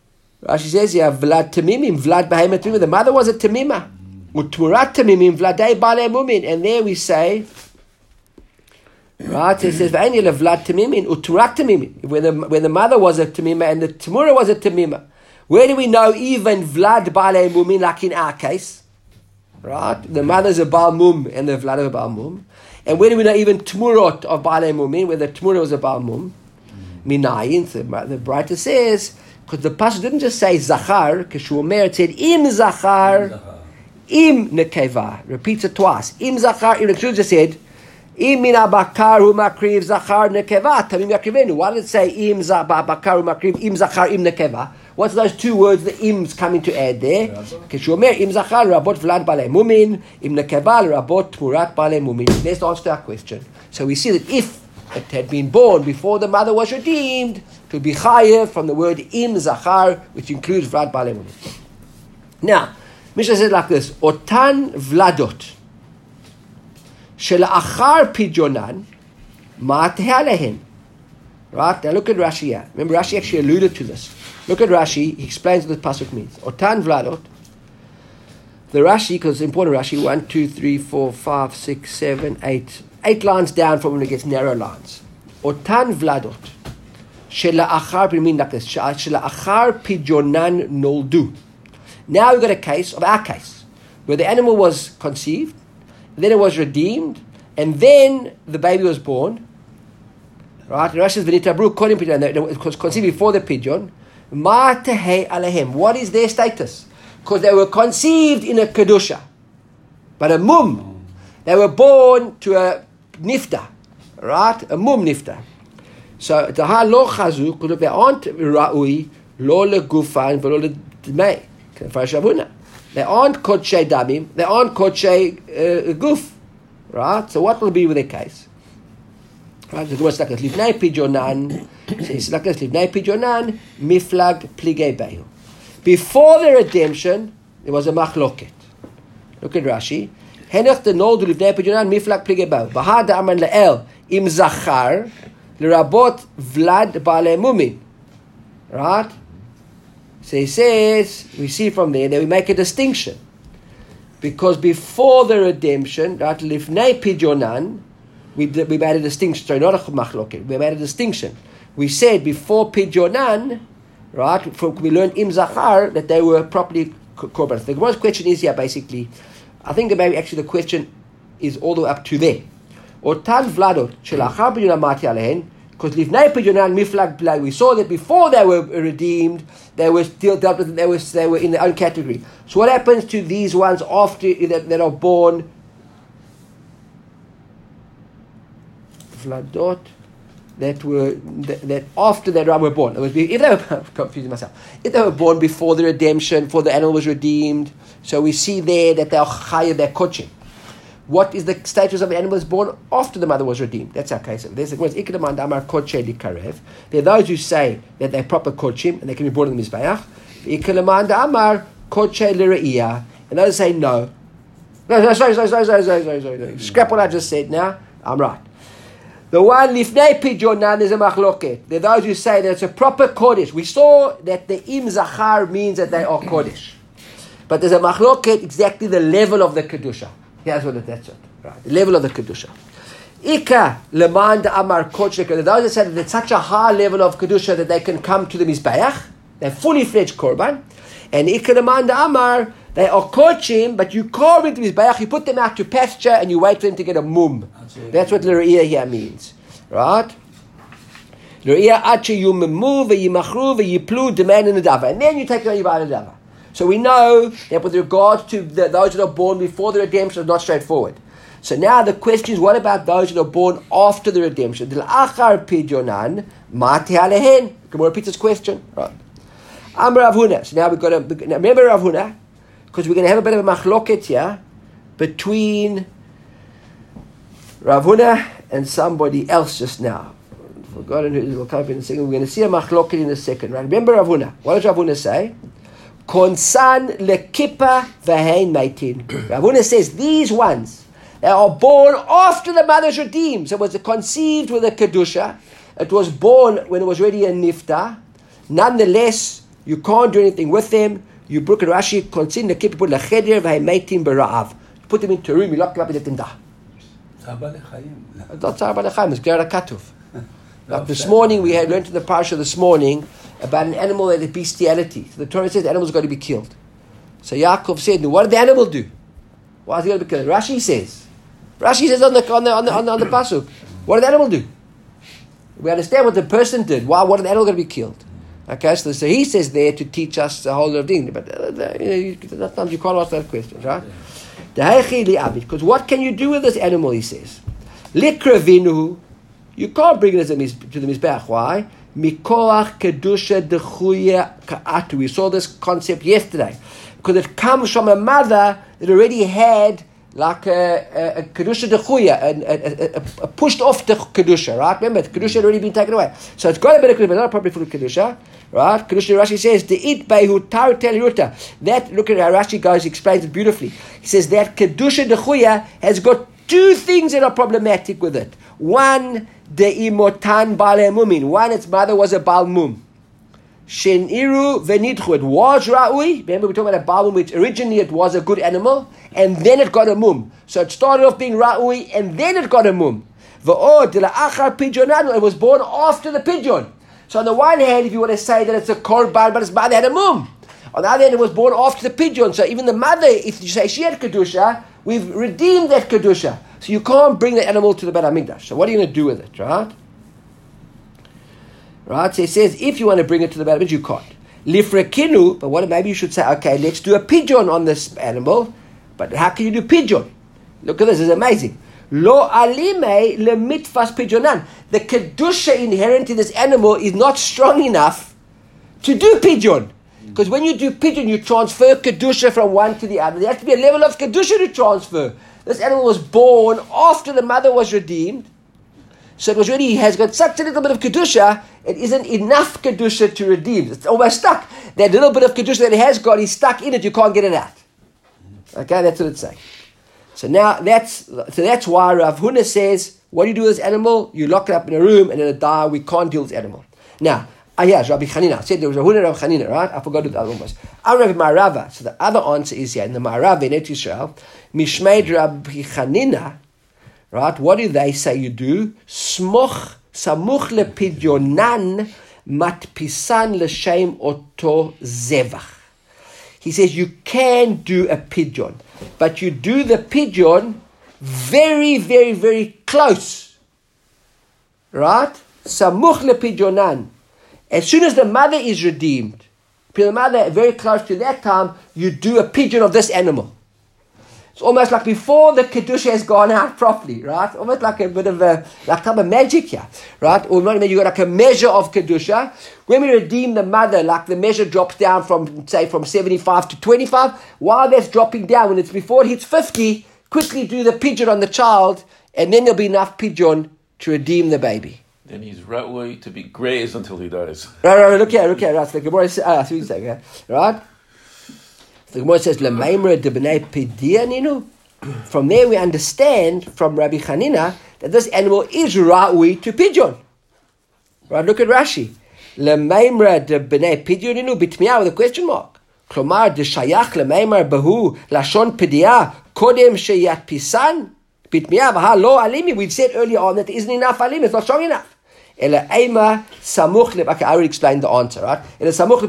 Rashi says here, Vlad Tamimim, Vlad Behemoth Tamimah. The mother was a Tamimah. Utmurat Tamimim, Vladei Bale Mumin. And there we say, right, it says, V'aini Vlad Tamimim, Utmurat Tamimim. When the mother was a Tamimah and the Tamura was a Tamimah. Where do we know even Vlad Bale Mumin, like in our case? Right? The mother's a Baal Mum and the Vlad is a Baal Mum. And where do we know even Tmurot of Bale Mumin, where the Tmura was a Baal Mum? Minayin, the writer says, because the pasuk didn't just say Zachar, Keshuomer, it said Im Zachar, Im Nekeva. Repeats it twice. Im Zachar, Im Nekeva just said, Im Mina Bakar Hu Makriv Zachar Nekeva, Tamim Yakrivenu. Why did it say Im Bakar Hu Makriv, Im Zachar, Im Nekeva? What's those two words, the Im's coming to add there? Keshuomer, Im Zachar, Rabot Vlad Bale Mumin, Im Nekeva, Rabot Tmurat Bale Mumin. Let's answer our question. So we see that if it had been born before the mother was redeemed, it would be chayev from the word im zachar, which includes vlad bale mumin. Now, Mishnah said like this: Otan vladot shelachar pidyonan ma'ateh alehen. Right now, look at Rashi here. Remember, Rashi actually alluded to this. Look at Rashi. He explains what the pasuk means. Otan vladot. The Rashi, because it's important. Rashi 1, 2, 3, 4, 5, 6, 7, 8. 8 lines down from when it gets narrow lines. Otan vladot. Shela'achar mean like this. Shela'achar pidyonan noldu. Now we've got a case of our case, where the animal was conceived, then it was redeemed, and then the baby was born. Right? Rashi says v'nitabru kodim pidyon. It was conceived before the pidyon. Ma tehei alehem. What is their status? Because they were conceived in a kedusha, but a mum. They were born to a nifta, right? A mum nifta. So the ha lo chazu, because they aren't ra'ui, lo legufan v'lo ledmei. They aren't kodshei damim. They aren't kodshei guf, right? So what will be with their case? Right? The Gemara like this: Livnei pidyonan. It's like this: Livnei pidyonan miflag pligei behu. Before the redemption, there was a machloket. Look at Rashi. Henach the noldu livnei pidyonan miflag pligei behu. Bahad aman le'el im zachar l'rabot vlad bale mumin. Right? So he says, we see from there that we make a distinction. Because before the redemption, right, livnei pidyonan, we made a distinction. Sorry, not a machloket. We made a distinction. We said before pidyonan, right, we learned im zachar that they were properly korban. The Gemara's question is here basically, I think that maybe actually the question is all the way up to there. Otan vladot shelachar pidyonan mati alehen, because livnei pidyonan miflag plag. We saw that before they were redeemed, they were still dealt with. They were in their own category. So what happens to these ones after that are born? Vladot that after they were born. If they were confusing myself. If they were born before the redemption, before the animal was redeemed, so we see there that they are chayav, they're kochim. What is the status of the animal is born after the mother was redeemed? That's our case. There's the words ikadamand amar koche likarev. There are those who say that they're proper kochim and they can be born in the mizbeach. Ikadamand amar koche lireia, and those say no. No, sorry. Scrap what I just said now. I'm right. The one lifnei pidyonan is a machloket. There are those who say that it's a proper kodesh. We saw that the im zachar means that they are kodesh, but there's a machloket exactly the level of the kedusha. That's it. Right, the level of the kedusha. Ika leman amar kodesh. There are those who say that it's such a high level of kedusha that they can come to the mizbeach. They're fully fledged korban. And ika leman amar, they are kochim, but you carve into mizbeach, you put them out to pasture, and you wait for them to get a mum. That's what l're'iyah here means, right? L're'iyah ache yumemu v'yimachru v'yiplu demand in the dava, and then you take them out of the dava. So we know that with regard to those that are born before the redemption, is not straightforward. So now the question is, what about those that are born after the redemption? L'achar pidyonan mati alehen. Can we repeat this question? Right. Amar Rav Huna. So now we've got to remember Rav Huna, because we're going to have a bit of a machloket here between Rav Huna and somebody else just now. I've forgotten who it will come up in a second. We're going to see a machloket in a second. Right? Remember Rav Huna. What does Rav Huna say? Konsan lekippa v'hein meitin. Rav Huna says these ones, they are born after the mother's redeemed. So it was conceived with a kedusha. It was born when it was already a nifta. Nonetheless, You can't do anything with them. You brook and Rashi consider the people lecheder v'heimetim bera'av. You put them into a room, you lock them up and let them die. It's not Tzar Balechayim, it's Ger Katuv. Like this morning, we had learned in the parsha this morning about an animal that is bestiality. So the Torah says the animal's got to be killed. So Yaakov said, "No, what did the animal do? Why is he going to be killed?" Rashi says on the pasuk, what did the animal do? We understand what the person did. Why? What did the animal going to be killed? Okay, so he says there to teach us the whole of thing. But sometimes you can't ask that question, right? Because what can you do with this animal? He says, "Likravinu." You can't bring it to the Mizbeach. Why? Mikoach kedusha dechuya ka'atu. We saw this concept yesterday. Because it comes from a mother that already had like a kedusha dechuya, a pushed off the kedusha, right? Remember, the kedusha had already been taken away. So it's got a bit of kedusha, but not probably full of kedusha, right? Kedusha, Rashi says, "De'it behu tar tel ruta." That, look at how Rashi goes, explains it beautifully. He says that kedusha dechuya has got two things that are problematic with it. One, de'imotan bale mumin. One, its mother was a bal mum. Sheniru v'nidchu. It was ra'ui. Remember, we're talking about a bal mum, which originally it was a good animal, and then it got a mum. So it started off being ra'ui, and then it got a mum. V'od dela'achar pidjonanu. It was born after the pidyon. So on the one hand, if you want to say that it's a korban, but its mother had a mum. On the other hand, it was born after the pidyon. So even the mother, if you say she had kedusha, we've redeemed that kedusha. So you can't bring the animal to the Beit HaMikdash. So what are you going to do with it, right? Right? So he says, if you want to bring it to the Beit HaMikdash, you can't. Lifrekinu, but what? Maybe you should say, okay, let's do a pigeon on this animal. But how can you do pigeon? Look at this, it's amazing. Lo alime le mitfas pigeonan. The kedusha inherent in this animal is not strong enough to do pigeon. Because when you do pigeon, you transfer kedusha from one to the other. There has to be a level of kedusha to transfer. This animal was born after the mother was redeemed. So it was really, has got such a little bit of kedusha, it isn't enough kedusha to redeem. It's almost stuck. That little bit of kedusha that it has got is stuck in it, you can't get it out. Okay, that's what it's saying. So now, that's why Rav Huna says, what do you do with this animal? You lock it up in a room and it'll die, we can't deal with this animal. Now, yes, Rabbi Chanina. I said there was a Huna Rabbi Chanina, right? I forgot what the other one was. I'm Rabbi Ma'arava. So the other answer is here, in the Ma'arava in Eretz Yisrael, Mishmeid Rabbi Chanina, right? What do they say you do? Smoch, samuch lepidyonan, matpisan l'shem oto zevach. He says you can do a pidyon, but you do the pidyon very, very, very close. Right? Samuch lepidyonan. As soon as the mother is redeemed, the mother very close to that time, you do a pigeon of this animal. It's almost like before the kedusha has gone out properly, right? Almost like a bit of a type of magic here, right? Or not, you got like a measure of kedusha. When we redeem the mother, like the measure drops down from 75 to 25. While that's dropping down, when it's before it hits 50, quickly do the pigeon on the child, and then there'll be enough pigeon to redeem the baby. Then he's right to be grazed until he dies. Right, look here, right. So the Gemara says, right? The Gemara says, "L'maimra de b'nei pidianinu." From there we understand from Rabbi Chanina that this animal is ra'ui to pigeon. Right, look at Rashi. L'maimra de b'nei pidianinu bitmiya with a question mark. Klomar de shayach l'maimar bahu lashon pidia kodem sheyat pisan bitmiya v'ha lo alimi. We've said earlier on that there isn't enough alim, it's not strong enough. Okay, I already explained the answer, right? Okay, that's next.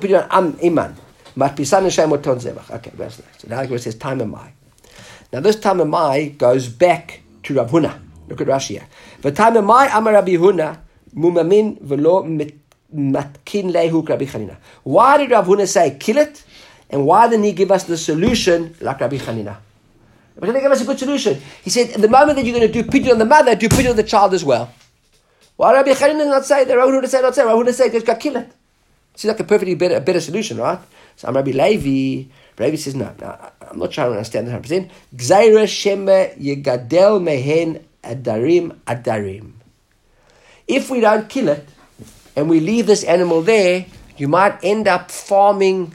So now it says Taimamai. Now this Taimamai goes back to Rav Huna. Look at Rashi here. V'Taimamai amar Rabbi Huna mumamin v'lo matkin lehu Rabbi Chanina. Why did Rav Huna say kill it? And why didn't he give us the solution like Rabbi Chanina? But he gave us a good solution. He said, at the moment that you're going to do pidyon on the mother, do pidyon on the child as well. Why Rabbi Chanina did not say that? Rabbi Huna said not say. Rabbi Huna said, just kill it. Seems like a perfectly better solution, right? So I'm Rabbi Levi. Rabbi says, no, I'm not trying to understand that 100%. Gzaira shema yegadel mehen adarim. If we don't kill it, and we leave this animal there, you might end up farming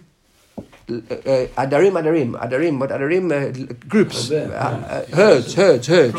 groups, herds,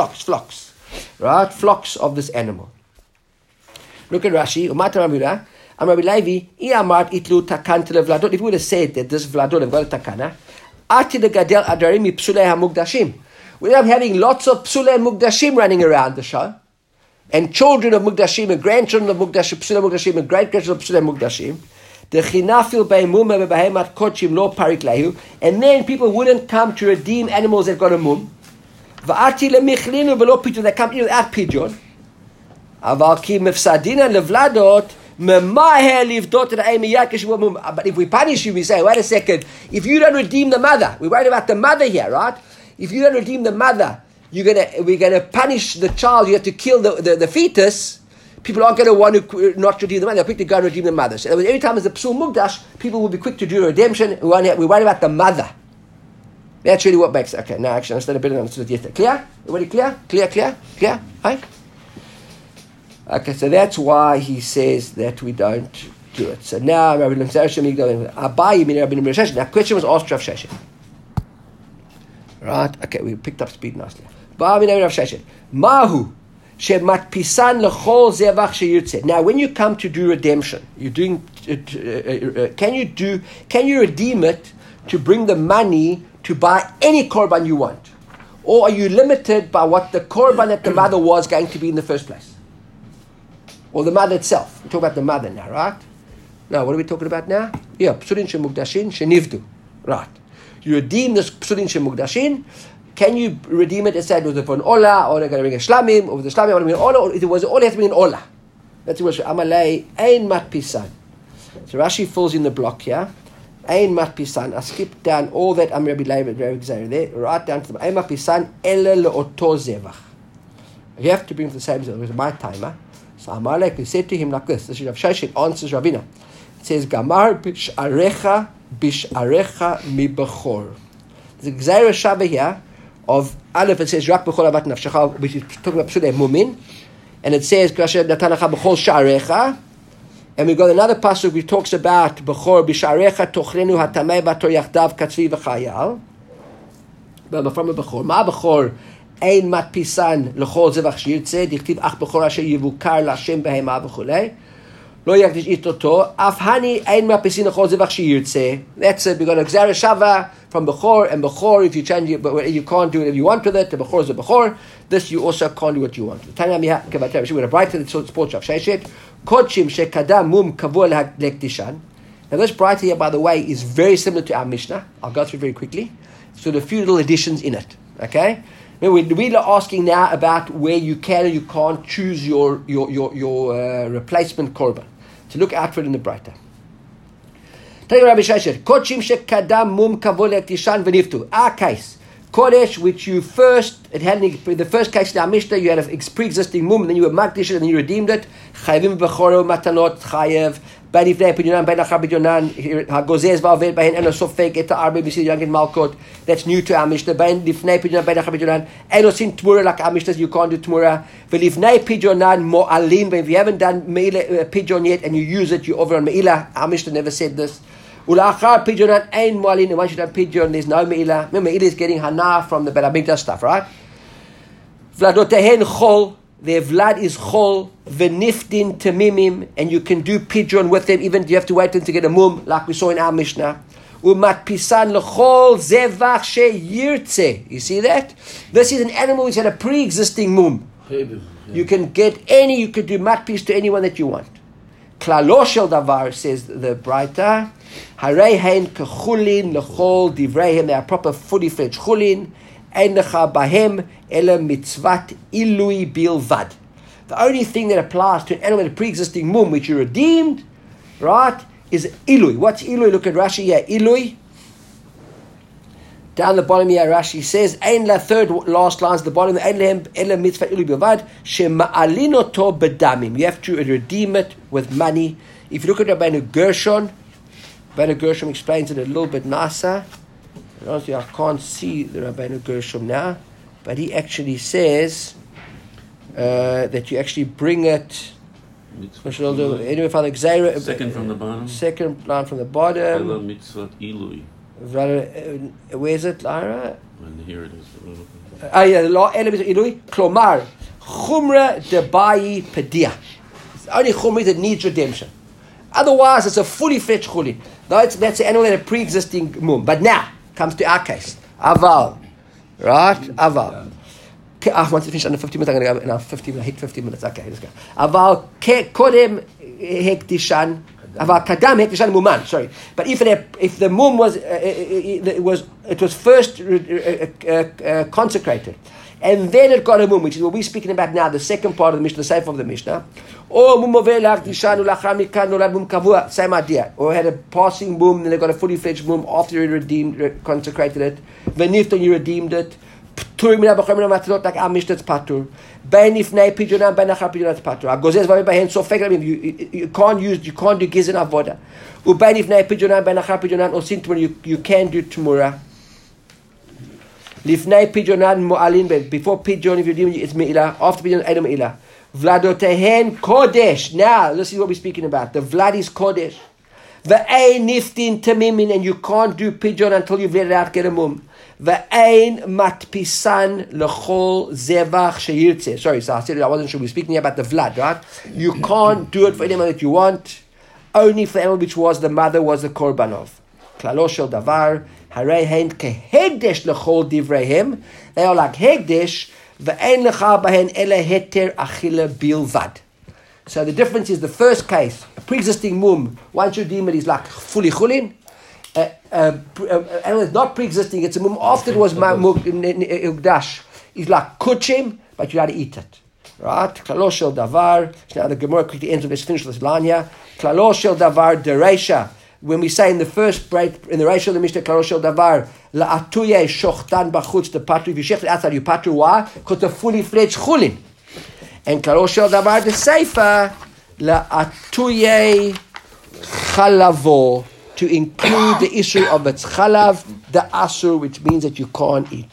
flocks, right? Flocks of this animal. Look at Rashi. Rabbi Levi, Iamart itlu takan vladot. If we would have said that this vladot have got a takana, ati legadel adarim psulei hamugdashim. We end up having lots of psulei mugdashim running around the show, and children of mugdashim, and grandchildren of mugdashim, psulei mugdashim, and great grandchildren of psulei mugdashim. The chinafil beimuma bebehemat kochim lo pariklehu, and then people wouldn't come to redeem animals that got a mum. Va'ati lemichlinu velo pidyon. They come in without pidyon. Aval ki mefsadina levladot. But if we punish you, we say, wait a second, if you don't redeem the mother, we're worried about the mother here, right? If you don't redeem the mother, we're gonna punish the child, you have to kill the fetus. People aren't going to want to not redeem the mother, they're quick to go and redeem the mother. So every time there's a psul mugdash, people will be quick to do redemption, we're worried about the mother. That's really what makes it. Okay, now actually I understand a bit of it. Clear? Everybody clear? Clear? Right? Okay, so that's why he says that we don't do it. So now, now the question was asked to Rav Sheshet. Right? Okay, we picked up speed nicely. Mahu shematpisan lechol zevach sheyirtzeh. Now, when you come to do redemption, you're doing. Can you redeem it to bring the money to buy any korban you want, or are you limited by what the korban that the mother was going to be in the first place? Or the mother itself. We talk about the mother now, right? Now, what are we talking about now? Yeah, psulin shemugdashin shenivdu. Right. You redeem this psulin shemugdashin. Can you redeem it? It said it was for an ola, or they're going to bring a shlamim, or the shlamim want to bring an ola, or it was an ola, has to bring an ola. That's what Amalei ein matpisan. So Rashi fills in the block here. Ein matpisan. I skipped down all that Rabbi Levi there, right down to the ein matpisan ele leoto zevach. You have to bring the same zevach. It was my timer. So Amalek, we said to him like this. This is Rav Sheshet answers Ravina. It says, Gamar bisharecha mi bechor. There's a Gzeira Shabbat here of Aleph. It says, Rak bechor avat nafshecha, which is talking about Psulei Mumin. And it says, Krasher natanacha bechol sharecha. And we got another passage which talks about bechor bisharecha tochlenu hatamei bator yachdav katzvi v'chayal. But from a bechor, ma bechor, ein matpisan lechol zevach shirtzeh, dichtiv ach bechor asher yivukar l'Hashem behema v'chulei. Lo yakdish itoto, af hani ein matpisin lechol zevach shirtzeh. That's it. We got a Gzeira Shava from bechor, and bechor, if you change it, but you can't do whatever you want with it. The bechor is a bechor. This you also can't do what you want. Tanya miha kevater. We're going to write to the sports of Sheshet. Kodshim shekadam mum kavur lekdishan. Now this bright here, by the way, is very similar to our Mishnah. I'll go through very quickly. So the few little additions in it. Okay. We're asking now about where you can or you can't choose your replacement korban. So look out for it in the Braita. Our case, Kodesh, which you first, it had the first case in our Mishnah, you had a pre-existing mum, and then you were magdish it, and then you redeemed it. Chayvim b'choro matanot chayev. That's new to our Mishnah. Like our Mishnah, you can't do Tmura. If you haven't done Pidyon yet and you use it, you're over on Me'ilah. Our Mishnah never said this. Once you done Pidyon, there's no Me'ilah. Remember, Me'ilah is getting Hana from the Bet HaMikdash stuff, right? Vladotehen chol. Their vlad is chol, v'niftin temimim, and you can do pidyon with them, even if you have to wait until to get a mum, like we saw in our Mishnah. Umat pisan lechol zevach sheyirtze. You see that? This is an animal which had a pre-existing mum. You can get you could do matpis to anyone that you want. Klalo shel davar, says the Braita, harei hein kechulin lechol divreihem. They are proper fully fledged chulin. Ein lecha bahem ele mitzvat ilui bilvad. The only thing that applies to an animal with a pre-existing mum which you redeemed, right, is ilui. What's ilui? Look at Rashi here. Ilui. Down the bottom here, Rashi says, Ein la, third last lines at the bottom, Ein lehem ele mitzvat ilui bilvad, shema'alinoto bedamim. You have to redeem it with money. If you look at Rabbeinu Gershon explains it a little bit nicer. Honestly, I can't see the Rabbeinu Gershom now, but he actually says that you actually bring it. Anyway, Father Gzeira. Second from the bottom. Second line from the bottom. Mitzvat ilui. Where is it, Lara? And here it is. Ilui. Klomar chumra debayi pedia. It's only chumra that needs redemption. Otherwise, it's a fully fledged chulin. That's the animal that a pre-existing mum. But now comes to our case. Aval, right? Aval. Once I finish under 50 minutes, I'm going to go now 50 minutes. I hit 50 minutes. Okay, let's go. Aval kodem hektishan. Aval kadam hektishan muman. Sorry, but if the mum was it was first consecrated, and then it got a mum, which is what we're speaking about now, the second part of the Mishnah, the safe of the Mishnah. Or mum kavua, same idea. Or had a passing mum, then they got a fully fledged mum after you redeemed, consecrated it. Venifton, you redeemed it. Like our Mishnah, it's patur. Benifnei pijunan, benachar pijunan, it's patur. Agozes vavi behen sofek. You can't do gizin avoda. Ubenifnei pijunan, benachar pijunan, or sintuman, you can do tumura. Lifnei pijonan mu'alin ben. Before pijon, if you redeem, it's me'ilah. After pijon, it's me'ilah. Vladotehen kodesh. Now, let's see what we're speaking about. The vlad is kodesh. Ve'ein niftin tamimin, and you can't do pijon until you've let it out, get a mum. Ve'ein matpisan lechol zevach sheyirtze. Sorry, so I said I wasn't sure. We're speaking about the vlad, right? You can't do it for anyone that you want. Only for the animal which was the mother was the korban of. Klalo shel davar. Harei hein kehegdesh lechol divreihem. They are like hegdesh. Ve'ein lecha bahen ele heter achila bilvad. So the difference is the first case, a pre-existing mum, once you redeem it, is like fully chulin. Animal is not pre-existing, it's a mum after it was ugdash. It's like kuchim, but you got to eat it. Right? Klalo shel davar. Now the Gemara quickly ends with this, finish this line here. Klalo shel davar dereisha. When we say in the first break, in the ratio of the Mishnah, Klalo shel davar, la'atuye shochtan bachutz, the patru, if you shecht it outside, you patru, why? Because it's a fully fledged chulin. And Klalo shel davar, the seifa, la'atuye chalavo, to include the issue of its chalav, the asur, which means that you can't eat.